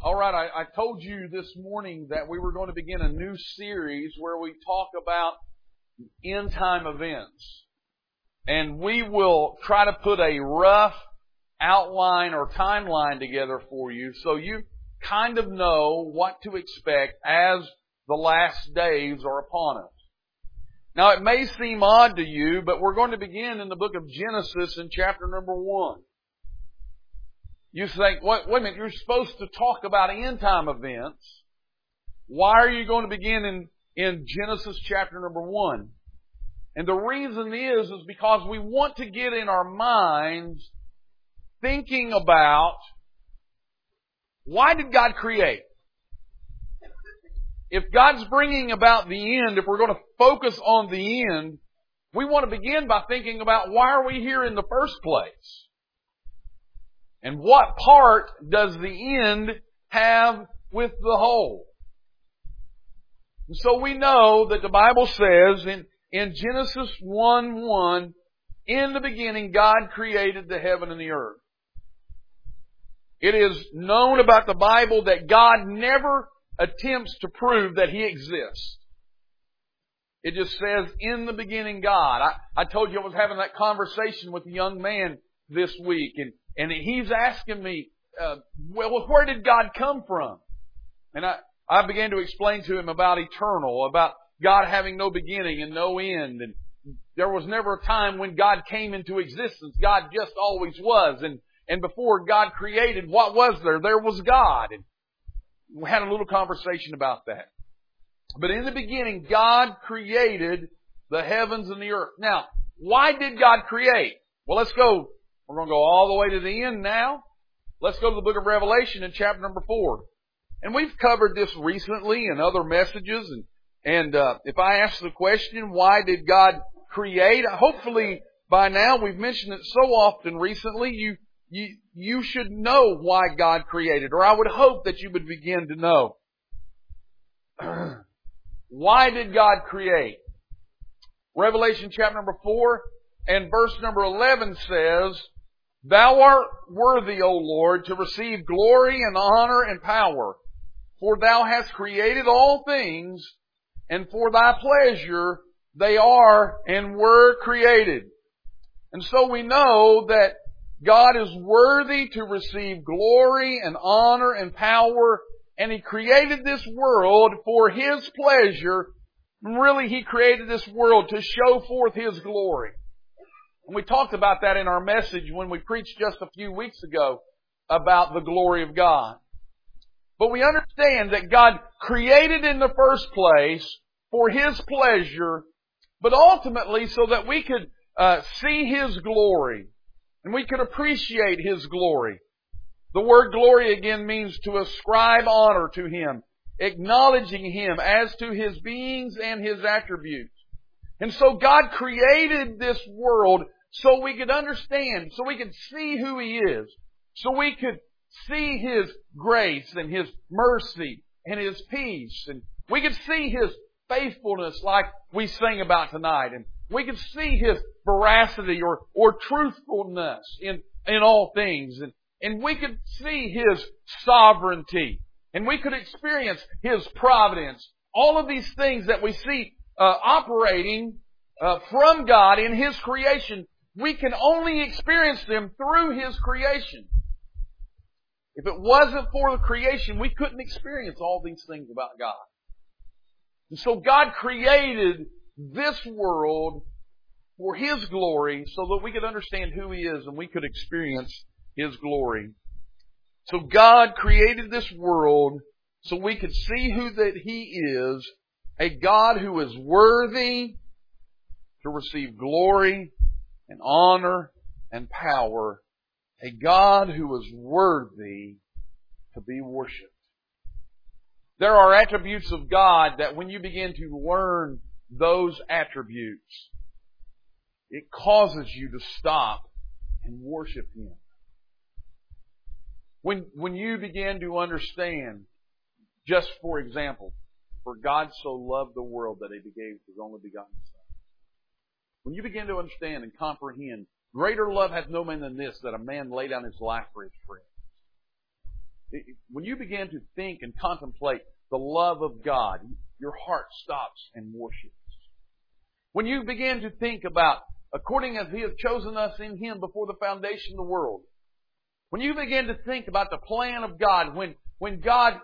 All right, I told you this morning that we were going to begin a new series where we talk about end time events. And we will try to put a rough outline or timeline together for you so you kind of know what to expect as the last days are upon us. Now, it may seem odd to you, but we're going to begin in the book of Genesis in chapter number 1. You think, wait a minute, you're supposed to talk about end time events. Why are you going to begin in Genesis chapter number 1? And the reason is because we want to get in our minds thinking about why did God create? If God's bringing about the end, if we're going to focus on the end, we want to begin by thinking about why are we here in the first place? And what part does the end have with the whole? And so we know that the Bible says in Genesis 1:1, in the beginning God created the heaven and the earth. It is known about the Bible that God never attempts to prove that He exists. It just says, in the beginning God. I told you I was having that conversation with a young man this week, and he's asking me, well, where did God come from? And I began to explain to him about eternal, about God having no beginning and no end. And there was never a time when God came into existence. God just always was. And before God created, what was there? There was God. And we had a little conversation about that. But in the beginning, God created the heavens and the earth. Now, why did God create? Well, let's go. We're going to go all the way to the end now. Let's go to the book of Revelation in chapter number 4. And we've covered this recently in other messages. And if I ask the question, why did God create? Hopefully by now we've mentioned it so often recently, you should know why God created. Or I would hope that you would begin to know. Why did God create? Revelation chapter number 4 and verse number 11 says, Thou art worthy, O Lord, to receive glory and honor and power, for Thou hast created all things, and for Thy pleasure they are and were created. And so we know that God is worthy to receive glory and honor and power, and He created this world for His pleasure. And really, He created this world to show forth His glory. And we talked about that in our message when we preached just a few weeks ago about the glory of God. But we understand that God created in the first place for His pleasure, but ultimately so that we could see His glory and we could appreciate His glory. The word glory again means to ascribe honor to Him, acknowledging Him as to His beings and His attributes. And so God created this world so we could understand, so we could see who He is, so we could see His grace and His mercy and His peace, and we could see His faithfulness like we sing about tonight, and we could see His veracity or truthfulness in all things, and we could see His sovereignty, and we could experience His providence. All of these things that we see operating from God in His creation, we can only experience them through His creation. If it wasn't for the creation, we couldn't experience all these things about God. And so God created this world for His glory so that we could understand who He is and we could experience His glory. So God created this world so we could see who that He is, a God who is worthy to receive glory and honor and power, a God who is worthy to be worshipped. There are attributes of God that when you begin to learn those attributes, it causes you to stop and worship Him. When you begin to understand, just for example, for God so loved the world that He gave His only begotten Son. When you begin to understand and comprehend, greater love hath no man than this, that a man lay down his life for his friends. when you begin to think and contemplate the love of God, your heart stops and worships. When you begin to think about, according as He hath chosen us in Him before the foundation of the world, when you begin to think about the plan of God, when God's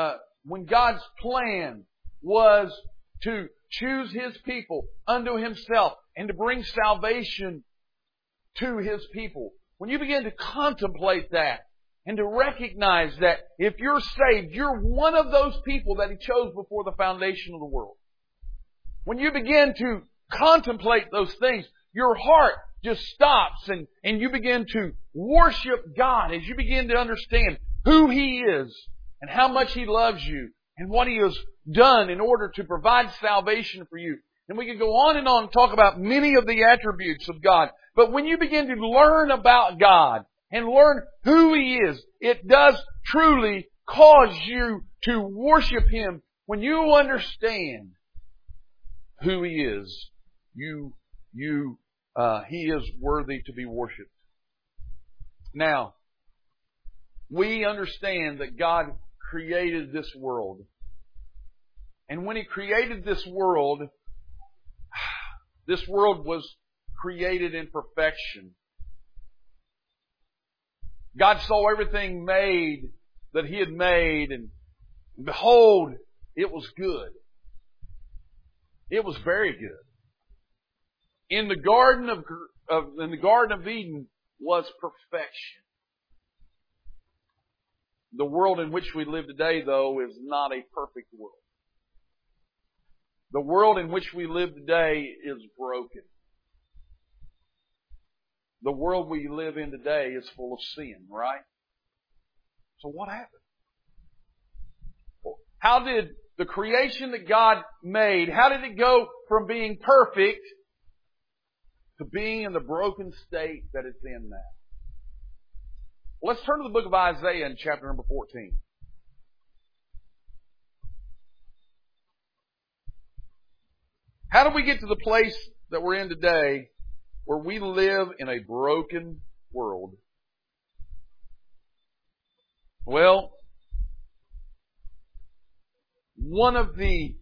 plan was to choose His people unto Himself and to bring salvation to His people, when you begin to contemplate that and to recognize that if you're saved, you're one of those people that He chose before the foundation of the world. When you begin to contemplate those things, your heart just stops and you begin to worship God as you begin to understand who He is and how much He loves you and what He has done in order to provide salvation for you. And we could go on and talk about many of the attributes of God. But when you begin to learn about God and learn who He is, it does truly cause you to worship Him. When you understand who He is, He is worthy to be worshipped. Now, we understand that God created this world. And when He created this world was created in perfection. God saw everything made that He had made, and behold, it was good. It was very good. In the Garden of Eden was perfection. The world in which we live today, though, is not a perfect world. The world in which we live today is broken. The world we live in today is full of sin, right? So what happened? How did the creation that God made, how did it go from being perfect to being in the broken state that it's in now? Well, let's turn to the book of Isaiah in chapter number 14. How do we get to the place that we're in today where we live in a broken world? Well, one of the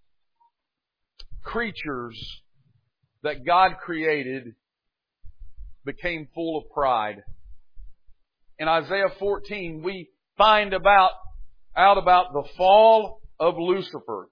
creatures that God created became full of pride. In Isaiah 14, we find out about the fall of Lucifer.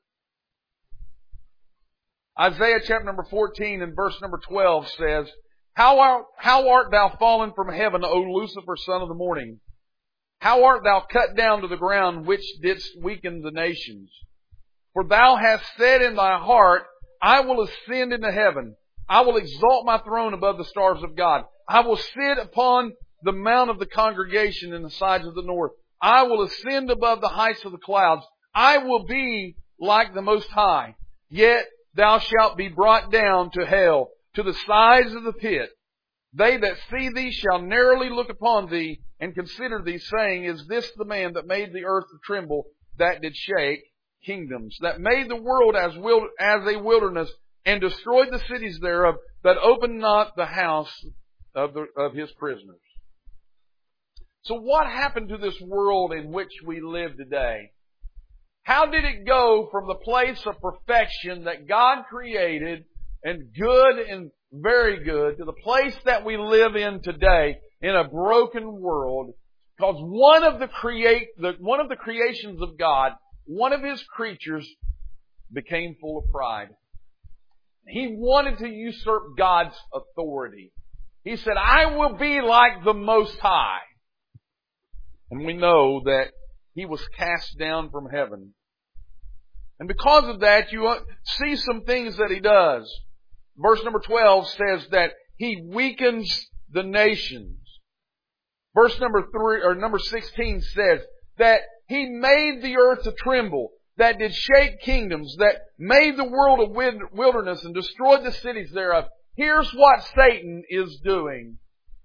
Isaiah chapter number 14 and verse number 12 says, How art thou fallen from heaven, O Lucifer, son of the morning? How art thou cut down to the ground, which didst weaken the nations? For thou hast said in thy heart, I will ascend into heaven. I will exalt my throne above the stars of God. I will sit upon the mount of the congregation in the sides of the north. I will ascend above the heights of the clouds. I will be like the Most High. Yet thou shalt be brought down to hell, to the sides of the pit. They that see thee shall narrowly look upon thee, and consider thee, saying, Is this the man that made the earth to tremble, that did shake kingdoms, that made the world as a wilderness, and destroyed the cities thereof, that opened not the house of his prisoners? So what happened to this world in which we live today? How did it go from the place of perfection that God created and good and very good to the place that we live in today in a broken world? Because one of the creations of God, one of His creatures, became full of pride. He wanted to usurp God's authority. He said, I will be like the Most High. And we know that He was cast down from heaven. And because of that, you see some things that He does. Verse number 12 says that He weakens the nations. Verse number 16 says that He made the earth to tremble, that did shake kingdoms, that made the world a wilderness and destroyed the cities thereof. Here's what Satan is doing.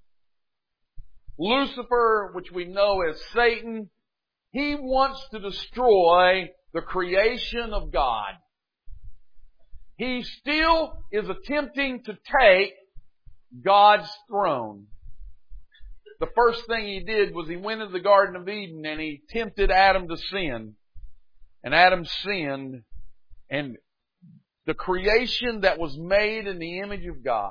Lucifer, which we know as Satan, he wants to destroy the creation of God. He still is attempting to take God's throne. the first thing He did was He went into the Garden of Eden and He tempted Adam to sin. And Adam sinned, and the creation that was made in the image of God.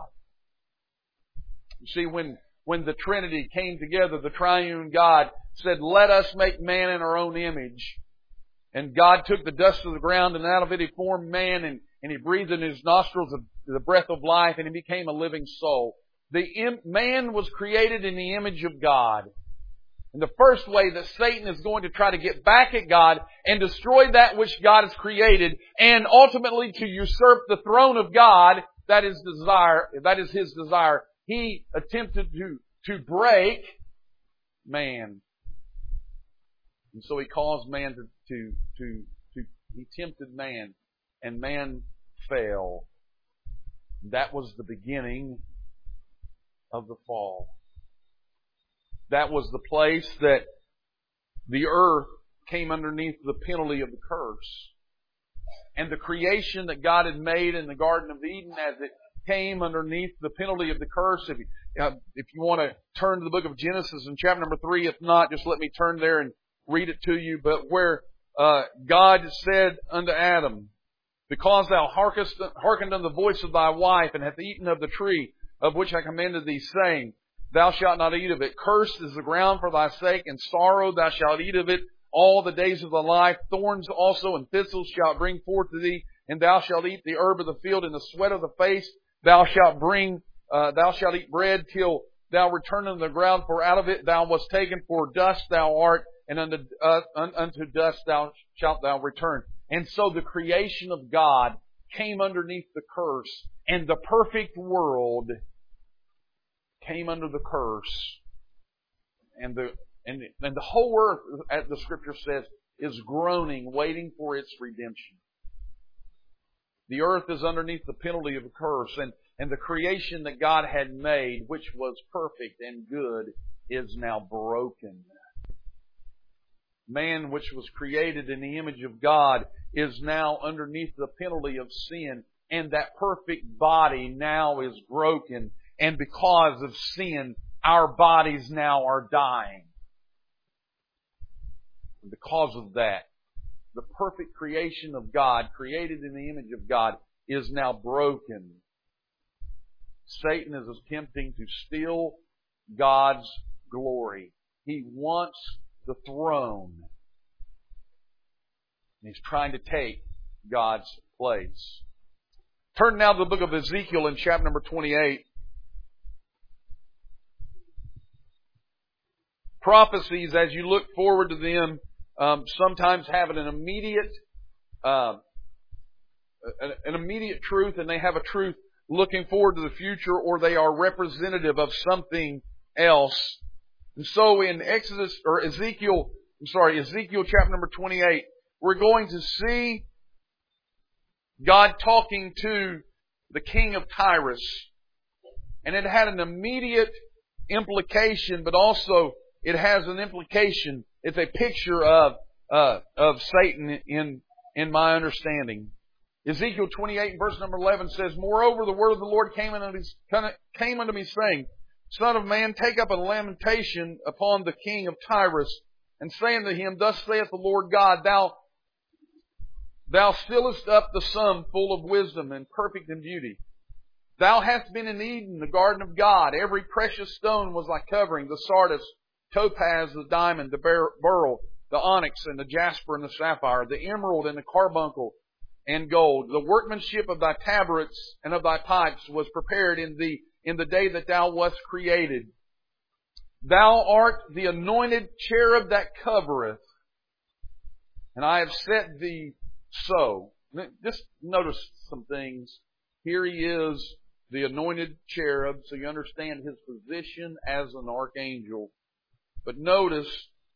You see, when the Trinity came together, the triune God said, "Let us make man in our own image." And God took the dust of the ground, and out of it He formed man, and He breathed in his nostrils the breath of life, and he became a living soul. Man was created in the image of God. And the first way that Satan is going to try to get back at God and destroy that which God has created, and ultimately to usurp the throne of God, that is his desire. He attempted to break man. And so he caused man he tempted man, and man fell. That was the beginning of the fall. That was the place that the earth came underneath the penalty of the curse. And the creation that God had made in the Garden of Eden, as it came underneath the penalty of the curse. If you want to turn to the book of Genesis in chapter number 3, if not, just let me turn there and read it to you. But where God said unto Adam, "Because thou hearkened unto the voice of thy wife, and hast eaten of the tree of which I commanded thee, saying, Thou shalt not eat of it. Cursed is the ground for thy sake, and sorrow thou shalt eat of it all the days of thy life. Thorns also and thistles shalt bring forth to thee, and thou shalt eat the herb of the field, and the sweat of the face thou shalt eat bread till thou return unto the ground, for out of it thou wast taken, for dust thou art, and unto dust shalt thou return." And so the creation of God came underneath the curse, and the perfect world came under the curse. And the whole earth, as the Scripture says, is groaning, waiting for its redemption. The earth is underneath the penalty of the curse, and the creation that God had made, which was perfect and good, is now broken. Man, which was created in the image of God, is now underneath the penalty of sin, and that perfect body now is broken. And because of sin, our bodies now are dying. And because of that, the perfect creation of God, created in the image of God, is now broken. Satan is attempting to steal God's glory. He wants the throne. And he's trying to take God's place. Turn now to the book of Ezekiel in chapter number 28. Prophecies, as you look forward to them, sometimes have an immediate truth, and they have a truth looking forward to the future, or they are representative of something else. And so in Ezekiel chapter number 28, we're going to see God talking to the king of Tyrus. And it had an immediate implication, but also it has an implication. It's a picture of Satan in my understanding. Ezekiel 28 verse number 11 says, "Moreover, the word of the Lord came unto me, saying, Son of man, take up a lamentation upon the king of Tyrus, and say unto him, Thus saith the Lord God, Thou stillest up the sum full of wisdom and perfect in beauty. Thou hast been in Eden, the garden of God. Every precious stone was thy covering, the sardius, topaz, the diamond, the beryl, the onyx, and the jasper, and the sapphire, the emerald, and the carbuncle, and gold. The workmanship of thy tabrets and of thy pipes was prepared in the day that thou wast created. Thou art the anointed cherub that covereth, and I have set thee so." Just notice some things. Here he is, the anointed cherub, so you understand his position as an archangel. But notice,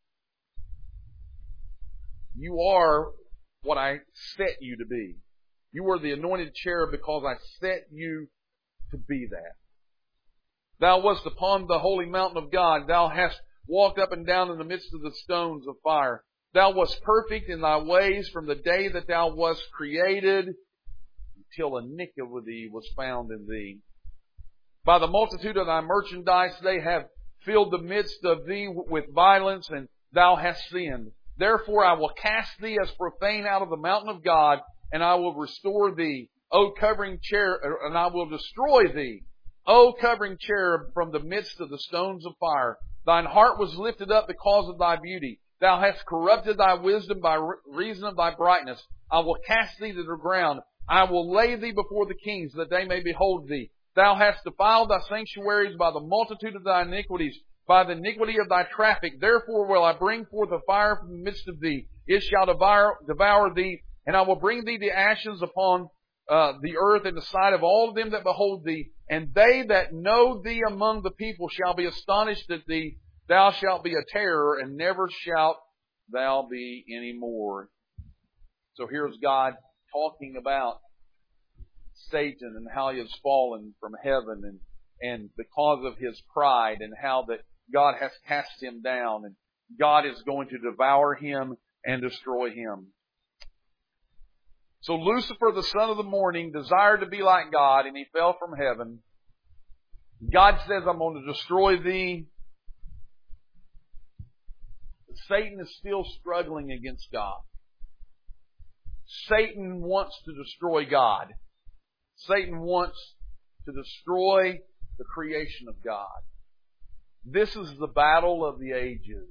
you are what I set you to be. You are the anointed cherub because I set you to be that. Thou wast upon the holy mountain of God. Thou hast walked up and down in the midst of the stones of fire. Thou wast perfect in thy ways from the day that thou wast created until iniquity was found in thee. By the multitude of thy merchandise they have filled the midst of thee with violence, and thou hast sinned. Therefore I will cast thee as profane out of the mountain of God, and I will restore thee, O covering cherub, and I will destroy thee, O covering cherub, from the midst of the stones of fire. Thine heart was lifted up because of thy beauty. Thou hast corrupted thy wisdom by reason of thy brightness. I will cast thee to the ground. I will lay thee before the kings, that they may behold thee. Thou hast defiled thy sanctuaries by the multitude of thy iniquities, by the iniquity of thy traffic. Therefore will I bring forth a fire from the midst of thee. It shall devour thee, and I will bring thee the ashes upon the earth in the sight of all of them that behold thee. And they that know thee among the people shall be astonished at thee. Thou shalt be a terror, and never shalt thou be any more. So here's God talking about Satan and how he has fallen from heaven, and because of his pride, and how that God has cast him down, and God is going to devour him and destroy him. So Lucifer, the son of the morning, desired to be like God, and he fell from heaven. God says, I'm going to destroy thee. Satan is still struggling against God. Satan wants to destroy God. Satan wants to destroy the creation of God. This is the battle of the ages.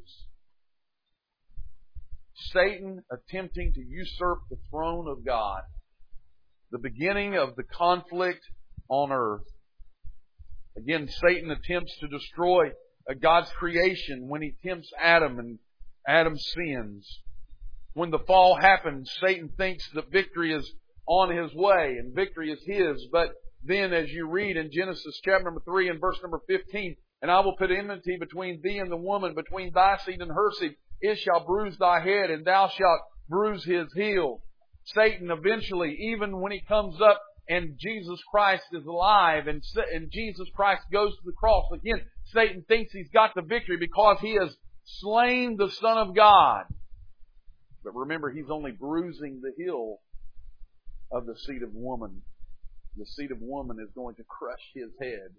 Satan attempting to usurp the throne of God. The beginning of the conflict on earth. Again, Satan attempts to destroy God's creation when he tempts Adam, and Adam sins. When the fall happens, Satan thinks that victory is on his way and victory is his. But then, as you read in Genesis chapter number 3 and verse number 15, and I will put enmity between thee and the woman, between thy seed and her seed. It shall bruise thy head, and thou shalt bruise his heel. Satan eventually, even when he comes up and Jesus Christ is alive, and Jesus Christ goes to the cross, again, Satan thinks he's got the victory because he has slain the Son of God. But remember, he's only bruising the heel of the seed of woman. The seed of woman is going to crush his head.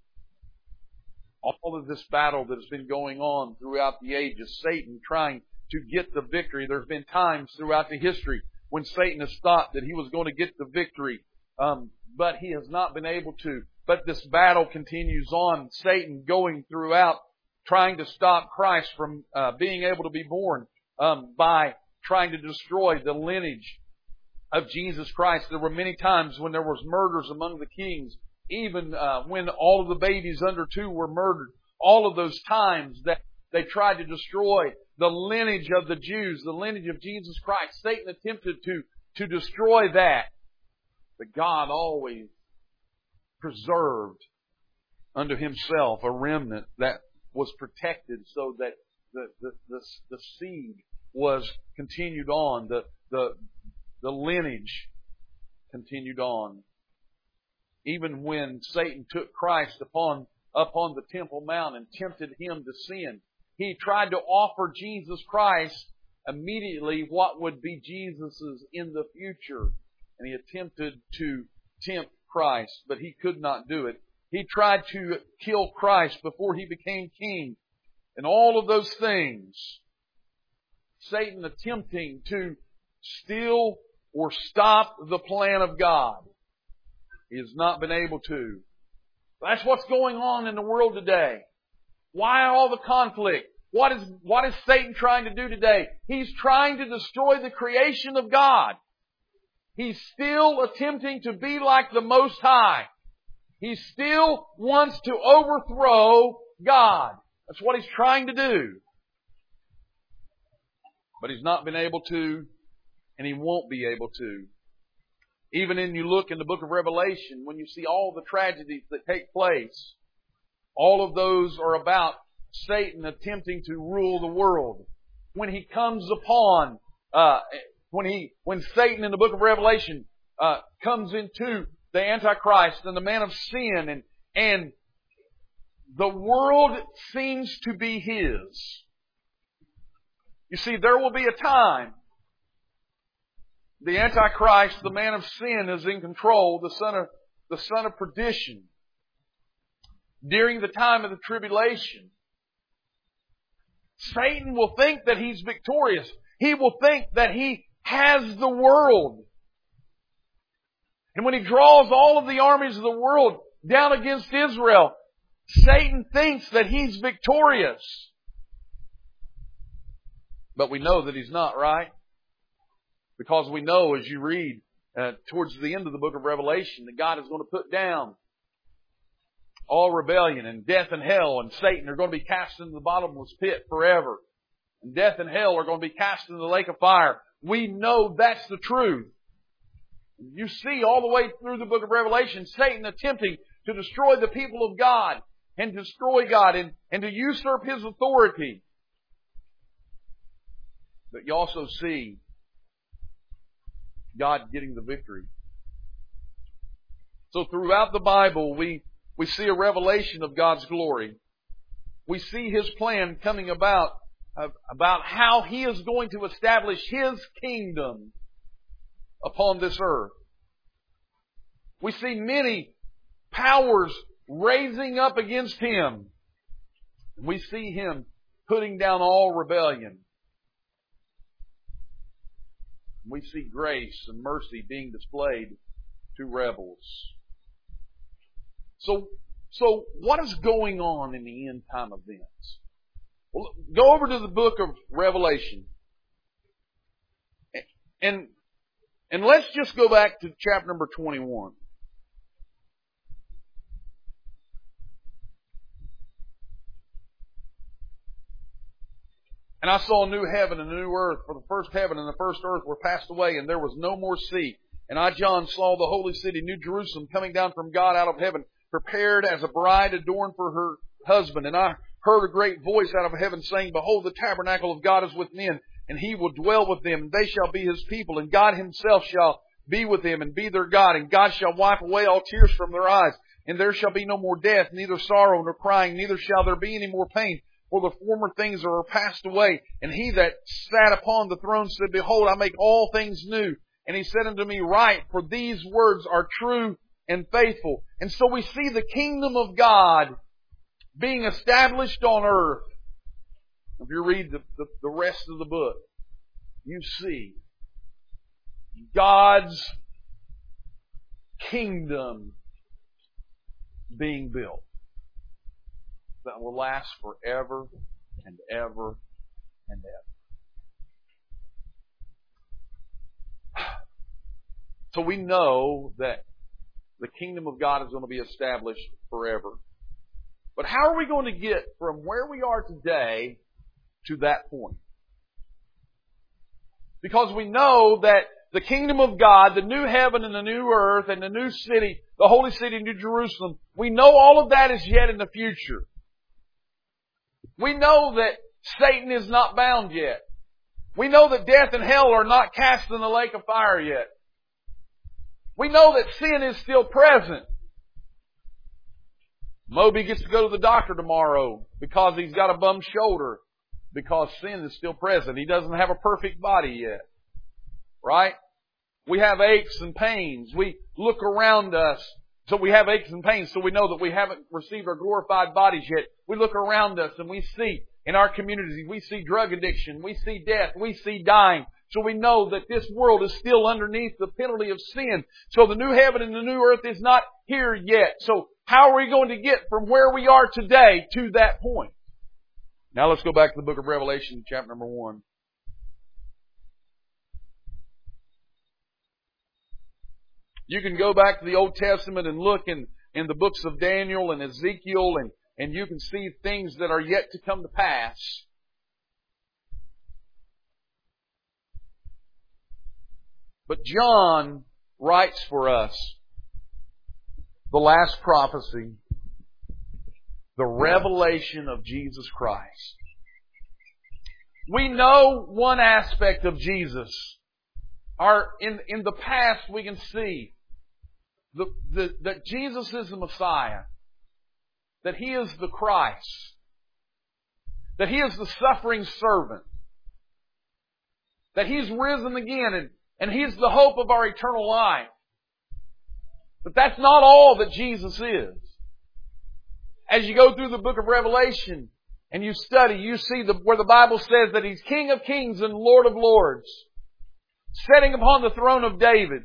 All of this battle that has been going on throughout the ages, Satan trying to get the victory. There's been times throughout the history when Satan has thought that he was going to get the victory, but he has not been able to. But this battle continues on. Satan going throughout, trying to stop Christ from being able to be born by trying to destroy the lineage of Jesus Christ. There were many times when there was murders among the kings, even when all of the babies under 2 were murdered. All of those times that they tried to destroy the lineage of the Jews, the lineage of Jesus Christ. Satan attempted to destroy that. But God always preserved unto himself a remnant that was protected, so that the seed was continued on, the lineage continued on. Even when Satan took Christ upon the Temple Mount and tempted him to sin, he tried to offer Jesus Christ immediately what would be Jesus's in the future. And he attempted to tempt Christ, but he could not do it. He tried to kill Christ before he became king. And all of those things, Satan attempting to steal or stop the plan of God. He has not been able to. That's what's going on in the world today. Why all the conflict? What is Satan trying to do today? He's trying to destroy the creation of God. He's still attempting to be like the Most High. He still wants to overthrow God. That's what he's trying to do. But he's not been able to, and he won't be able to. Even when you look in the book of Revelation, when you see all the tragedies that take place, all of those are about Satan attempting to rule the world. When he comes upon, when Satan in the book of Revelation comes into the Antichrist and the man of sin, and the world seems to be his. You see, there will be a time the Antichrist, the man of sin, is in control, the son of perdition. During the time of the tribulation, Satan will think that he's victorious. He will think that he has the world. And when he draws all of the armies of the world down against Israel, Satan thinks that he's victorious. But we know that he's not, right? Because we know, as you read towards the end of the book of Revelation, that God is going to put down all rebellion, and death and hell and Satan are going to be cast into the bottomless pit forever. And death and hell are going to be cast into the lake of fire. We know that's the truth. You see all the way through the book of Revelation, Satan attempting to destroy the people of God and destroy God and to usurp His authority. But you also see God getting the victory. So throughout the Bible, we see a revelation of God's glory. We see His plan coming about how He is going to establish His kingdom upon this earth. We see many powers raising up against Him. We see Him putting down all rebellion. We see grace and mercy being displayed to rebels. So what is going on in the end time events? Well, go over to the book of Revelation. And let's just go back to chapter number 21. And I saw a new heaven and a new earth, for the first heaven and the first earth were passed away, and there was no more sea. And I, John, saw the holy city, New Jerusalem, coming down from God out of heaven, prepared as a bride adorned for her husband. And I heard a great voice out of heaven saying, Behold, the tabernacle of God is with men, and He will dwell with them, and they shall be His people, and God Himself shall be with them, and be their God, and God shall wipe away all tears from their eyes, and there shall be no more death, neither sorrow nor crying, neither shall there be any more pain, for the former things are passed away. And He that sat upon the throne said, Behold, I make all things new. And He said unto me, Write, for these words are true and faithful. And so we see the kingdom of God being established on earth. If you read the rest of the book, you see God's kingdom being built that will last forever and ever and ever. So we know that the kingdom of God is going to be established forever. But how are we going to get from where we are today to that point? Because we know that the kingdom of God, the new heaven and the new earth and the new city, the holy city, New Jerusalem, we know all of that is yet in the future. We know that Satan is not bound yet. We know that death and hell are not cast in the lake of fire yet. We know that sin is still present. Moby gets to go to the doctor tomorrow because he's got a bum shoulder because sin is still present. He doesn't have a perfect body yet. Right? We have aches and pains. We look around us. So we have aches and pains, so we know that we haven't received our glorified bodies yet. We look around us and we see in our community, we see drug addiction, we see death, we see dying. So we know that this world is still underneath the penalty of sin. So the new heaven and the new earth is not here yet. So how are we going to get from where we are today to that point? Now let's go back to the book of Revelation, chapter number 1. You can go back to the Old Testament and look in the books of Daniel and Ezekiel, and you can see things that are yet to come to pass. But John writes for us the last prophecy, the revelation of Jesus Christ. We know one aspect of Jesus. In the past we can see that Jesus is the Messiah, that He is the Christ, that He is the suffering servant, that He's risen again and He's the hope of our eternal life. But that's not all that Jesus is. As you go through the book of Revelation, and you study, you see where the Bible says that He's King of Kings and Lord of Lords, sitting upon the throne of David.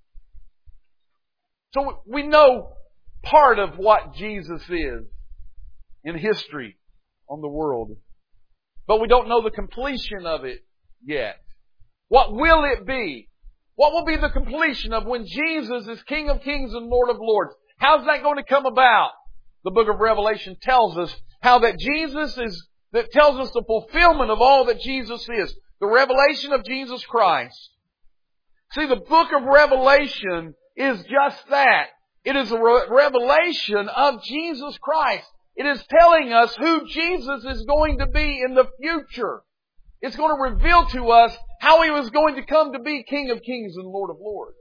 So we know part of what Jesus is in history on the world. But we don't know the completion of it yet. What will it be? What will be the completion of when Jesus is King of Kings and Lord of Lords? How's that going to come about? The book of Revelation tells us how that that tells us the fulfillment of all that Jesus is. The revelation of Jesus Christ. See, the book of Revelation is just that. It is a revelation of Jesus Christ. It is telling us who Jesus is going to be in the future. It's going to reveal to us how He was going to come to be King of Kings and Lord of Lords.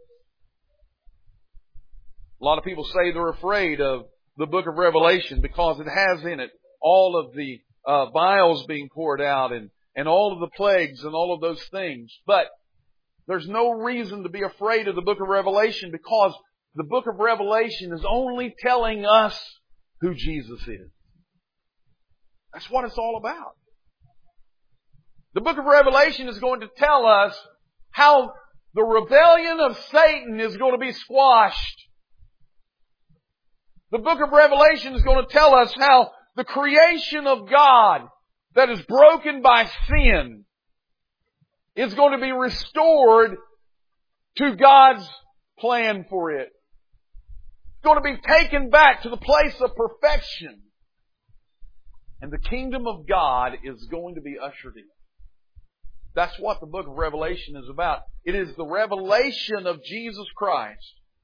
A lot of people say they're afraid of the book of Revelation because it has in it all of the vials being poured out and all of the plagues and all of those things. But there's no reason to be afraid of the book of Revelation because the book of Revelation is only telling us who Jesus is. That's what it's all about. The book of Revelation is going to tell us how the rebellion of Satan is going to be squashed. The book of Revelation is going to tell us how the creation of God that is broken by sin is going to be restored to God's plan for it. It's going to be taken back to the place of perfection. And the kingdom of God is going to be ushered in. That's what the book of Revelation is about. It is the revelation of Jesus Christ.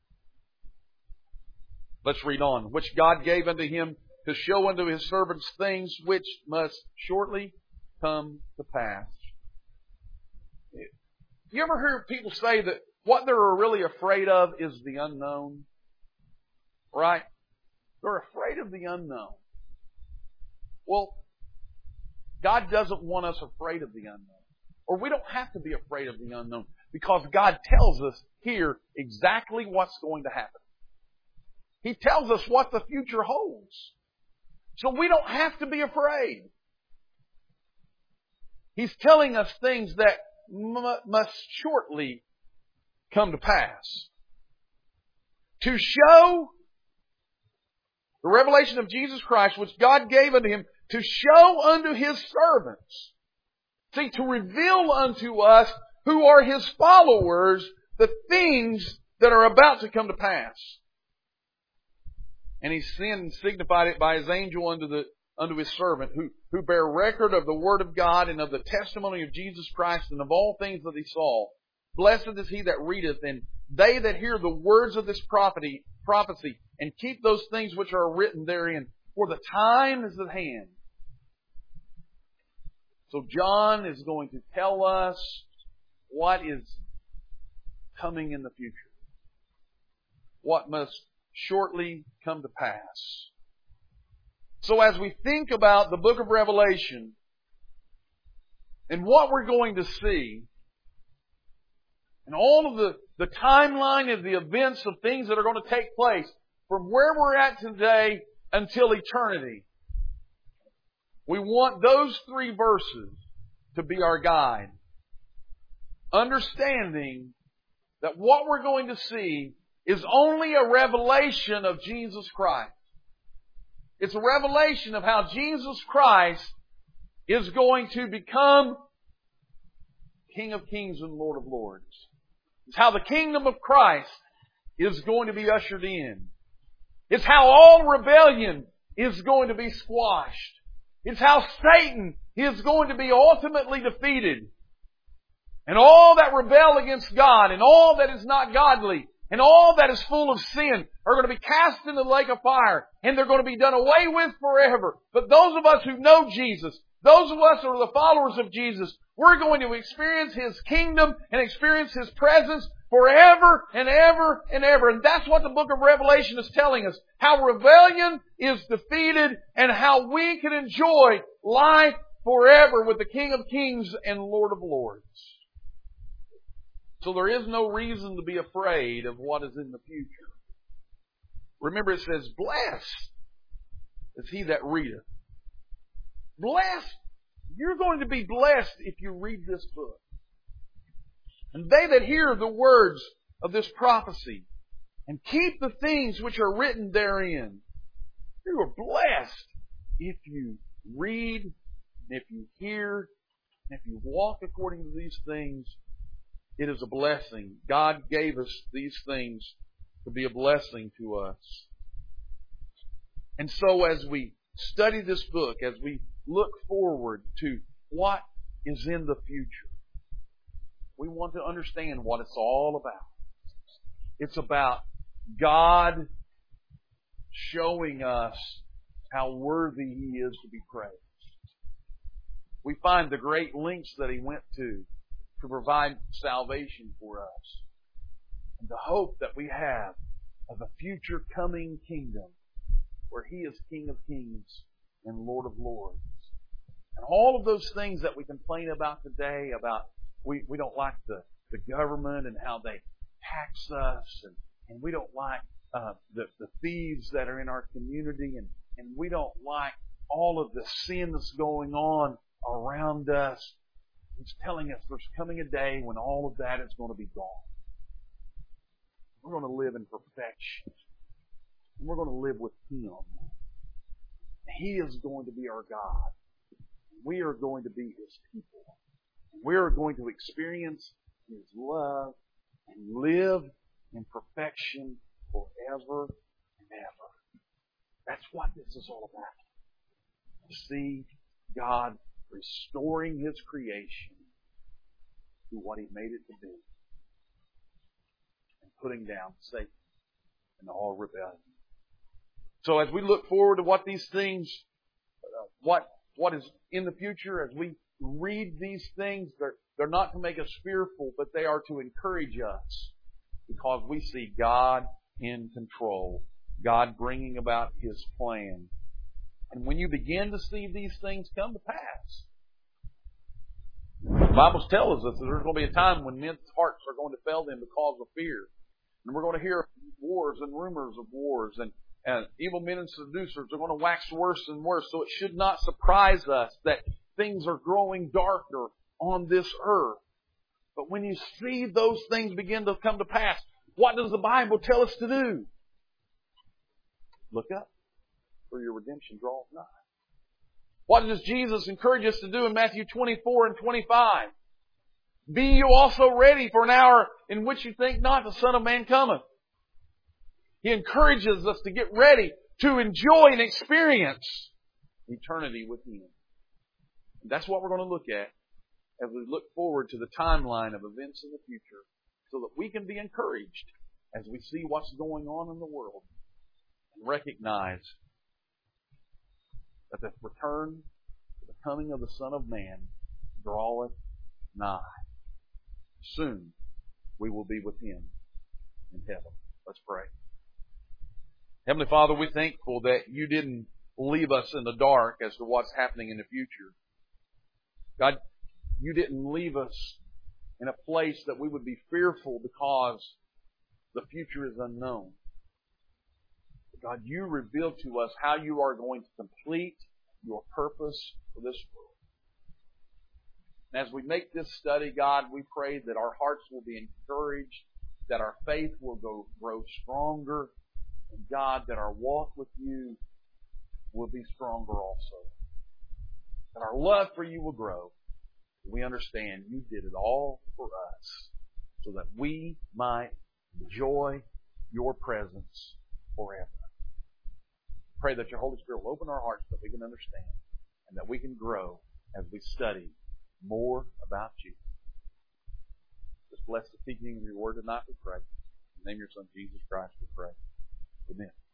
Let's read on. Which God gave unto Him to show unto His servants things which must shortly come to pass. You ever hear people say that what they're really afraid of is the unknown? Right? They're afraid of the unknown. Well, God doesn't want us afraid of the unknown. Or we don't have to be afraid of the unknown because God tells us here exactly what's going to happen. He tells us what the future holds. So we don't have to be afraid. He's telling us things that must shortly come to pass. To show the revelation of Jesus Christ, which God gave unto Him, to show unto His servants. See, to reveal unto us who are His followers the things that are about to come to pass. And He sent and signified it by His angel unto His servant, who bear record of the Word of God and of the testimony of Jesus Christ and of all things that He saw. Blessed is he that readeth, and they that hear the words of this prophecy, and keep those things which are written therein, for the time is at hand. So John is going to tell us what is coming in the future. What must shortly come to pass. So as we think about the book of Revelation and what we're going to see, and all of the timeline of the events of things that are going to take place from where we're at today until eternity, we want those 3 verses to be our guide. Understanding that what we're going to see is only a revelation of Jesus Christ. It's a revelation of how Jesus Christ is going to become King of Kings and Lord of Lords. It's how the kingdom of Christ is going to be ushered in. It's how all rebellion is going to be squashed. It's how Satan is going to be ultimately defeated. And all that rebel against God and all that is not godly and all that is full of sin are going to be cast into the lake of fire, and they're going to be done away with forever. But those of us who know Jesus, those of us who are the followers of Jesus, we're going to experience His kingdom and experience His presence forever and ever and ever. And that's what the book of Revelation is telling us. How rebellion is defeated and how we can enjoy life forever with the King of Kings and Lord of Lords. So there is no reason to be afraid of what is in the future. Remember, it says, blessed is he that readeth. Blessed. You're going to be blessed if you read this book. And they that hear the words of this prophecy and keep the things which are written therein, you are blessed if you read, and if you hear, and if you walk according to these things. It is a blessing. God gave us these things to be a blessing to us. And so as we study this book, as we look forward to what is in the future, we want to understand what it's all about. It's about God showing us how worthy He is to be praised. We find the great lengths that He went to provide salvation for us. And the hope that we have of a future coming kingdom where He is King of Kings and Lord of Lords. And all of those things that we complain about today, about we don't like the government and how they tax us, and we don't like the thieves that are in our community, and we don't like all of the sin that's going on around us. He's telling us there's coming a day when all of that is going to be gone. We're going to live in perfection. And we're going to live with Him. He is going to be our God. We are going to be His people. We are going to experience His love and live in perfection forever and ever. That's what this is all about. To see God restoring His creation to what He made it to be, and putting down Satan and all rebellion. So as we look forward to what these things, what is in the future, as we read these things, they're not to make us fearful, but they are to encourage us, because we see God in control, God bringing about His plan. And when you begin to see these things come to pass, the Bible tells us that there's going to be a time when men's hearts are going to fail them because of fear. And we're going to hear wars and rumors of wars, and evil men and seducers are going to wax worse and worse. So it should not surprise us that things are growing darker on this earth. But when you see those things begin to come to pass, what does the Bible tell us to do? Look up, for your redemption draweth nigh. What does Jesus encourage us to do in Matthew 24 and 25? Be you also ready for an hour in which you think not the Son of Man cometh. He encourages us to get ready to enjoy and experience eternity with Him. And that's what we're going to look at as we look forward to the timeline of events in the future, so that we can be encouraged as we see what's going on in the world and recognize that the return, the coming of the Son of Man draweth nigh. Soon we will be with Him in heaven. Let's pray. Heavenly Father, we're thankful that You didn't leave us in the dark as to what's happening in the future. God, You didn't leave us in a place that we would be fearful because the future is unknown. God, You revealed to us how You are going to complete Your purpose for this world. And as we make this study, God, we pray that our hearts will be encouraged, that our faith will grow stronger, and God, that our walk with You will be stronger also. That our love for You will grow. We understand You did it all for us so that we might enjoy Your presence forever. Pray that Your Holy Spirit will open our hearts that we can understand and that we can grow as we study more about You. Just bless the teaching of Your word tonight, we pray. In the name of Your Son, Jesus Christ, we pray. Amen.